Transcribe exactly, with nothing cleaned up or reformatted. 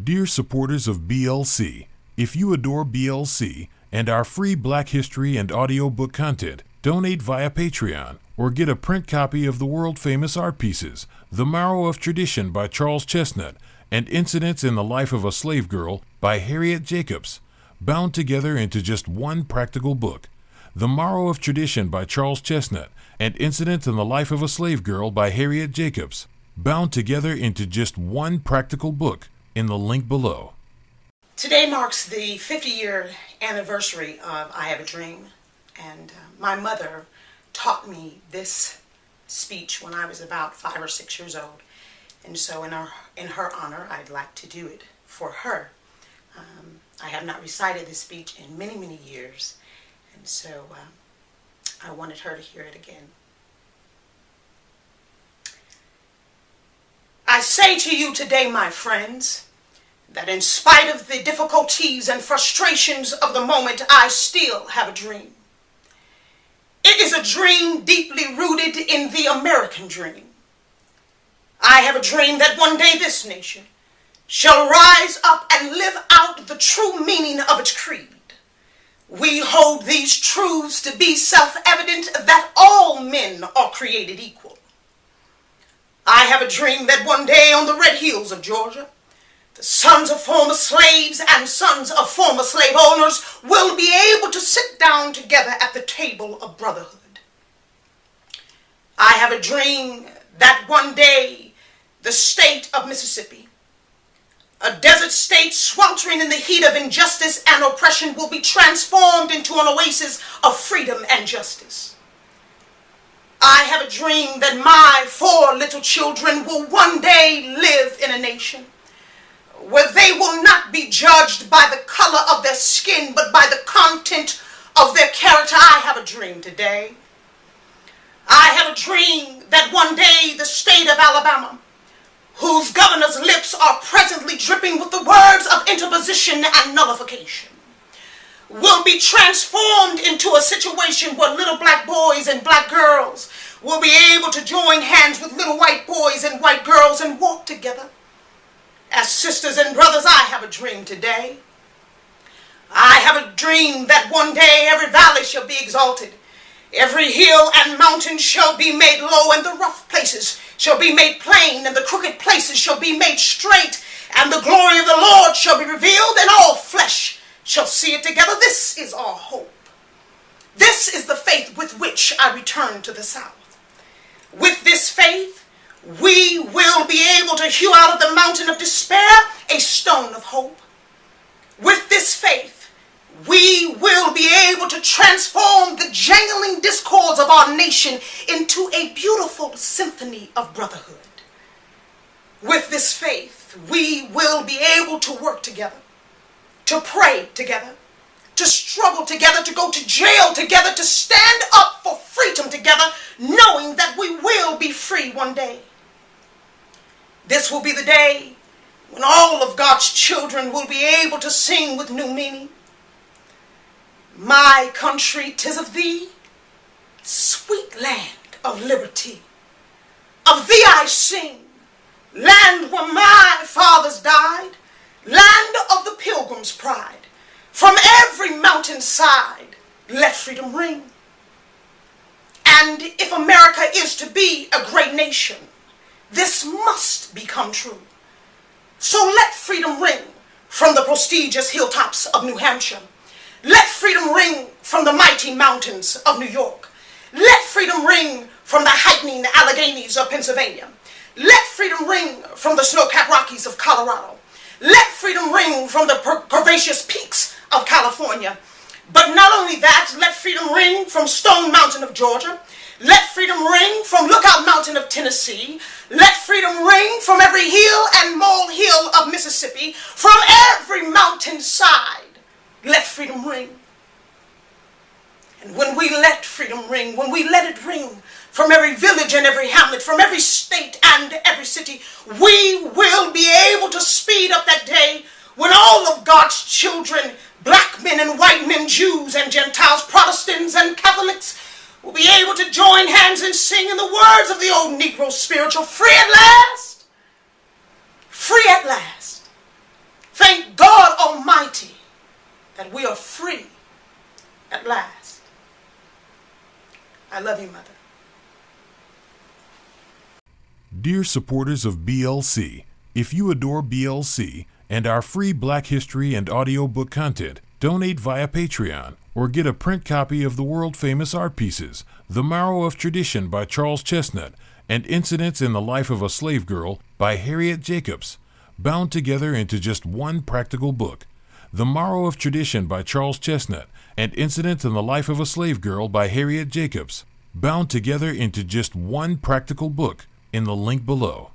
Dear supporters of B L C, if you adore B L C and our free Black History and audiobook content, donate via Patreon or get a print copy of the world-famous art pieces, The Marrow of Tradition by Charles Chesnutt and Incidents in the Life of a Slave Girl by Harriet Jacobs, bound together into just one practical book. The Marrow of Tradition by Charles Chesnutt and Incidents in the Life of a Slave Girl by Harriet Jacobs, bound together into just one practical book, in the link below. Today marks the fifty-year anniversary of I Have a Dream, and uh, my mother taught me this speech when I was about five or six years old, and so in her, in her honor, I'd like to do it for her. Um, I have not recited this speech in many, many years, and so uh, I wanted her to hear it again. I say to you today, my friends, that in spite of the difficulties and frustrations of the moment, I still have a dream. It is a dream deeply rooted in the American dream. I have a dream that one day this nation shall rise up and live out the true meaning of its creed. We hold these truths to be self-evident that all men are created equal. I have a dream that one day on the red hills of Georgia, the sons of former slaves and sons of former slave owners will be able to sit down together at the table of brotherhood. I have a dream that one day the state of Mississippi, a desert state sweltering in the heat of injustice and oppression, will be transformed into an oasis of freedom and justice. I have a dream that my four little children will one day live in a nation where they will not be judged by the color of their skin, but by the content of their character. I have a dream today. I have a dream that one day the state of Alabama, whose governor's lips are presently dripping with the words of interposition and nullification, will be transformed into a situation where little black boys and black girls will be able to join hands with little white boys and white girls and walk together as sisters and brothers. I have a dream today. I have a dream that one day every valley shall be exalted, every hill and mountain shall be made low, and the rough places shall be made plain, and the crooked places shall be made straight, and the glory of the Lord shall be revealed, and all flesh shall see it together. This is our hope. This is the faith with which I return to the South. With this faith, we will be able to hew out of the mountain of despair a stone of hope. With this faith, we will be able to transform the jangling discords of our nation into a beautiful symphony of brotherhood. With this faith, we will be able to work together, to pray together, to struggle together, to go to jail together, to stand up for freedom together, knowing that we will be free one day. This will be the day when all of God's children will be able to sing with new meaning. My country, 'tis of thee, sweet land of liberty. Of thee I sing, land where my fathers died, land of the pilgrim's pride. From every mountain side, let freedom ring. And if America is to be a great nation, this must become true. So let freedom ring from the prestigious hilltops of New Hampshire. Let freedom ring from the mighty mountains of New York. Let freedom ring from the heightening Alleghenies of Pennsylvania. Let freedom ring from the snow-capped Rockies of Colorado. Let freedom ring from the curvaceous peaks of California. But not only that, let freedom ring from Stone Mountain of Georgia. Let freedom ring from Lookout Mountain of Tennessee. Let freedom ring from every hill and molehill of Mississippi. From every mountain side, let freedom ring. And when we let freedom ring, when we let it ring from every village and every hamlet, from every state and every city, we will be able to speed up that day when all of God's children, black men and white men, Jews and Gentiles, Protestants and Catholics, will be able to join hands and sing in the words of the old Negro spiritual, free at last, free at last. love you, Mother. Dear supporters of B L C, if you adore B L C and our free Black History and audiobook content, donate via Patreon or get a print copy of the world-famous art pieces, The Marrow of Tradition by Charles Chesnutt and Incidents in the Life of a Slave Girl by Harriet Jacobs, bound together into just one practical book. The Marrow of Tradition by Charles Chesnutt and Incidents in the Life of a Slave Girl by Harriet Jacobs, bound together into just one practical book, in the link below.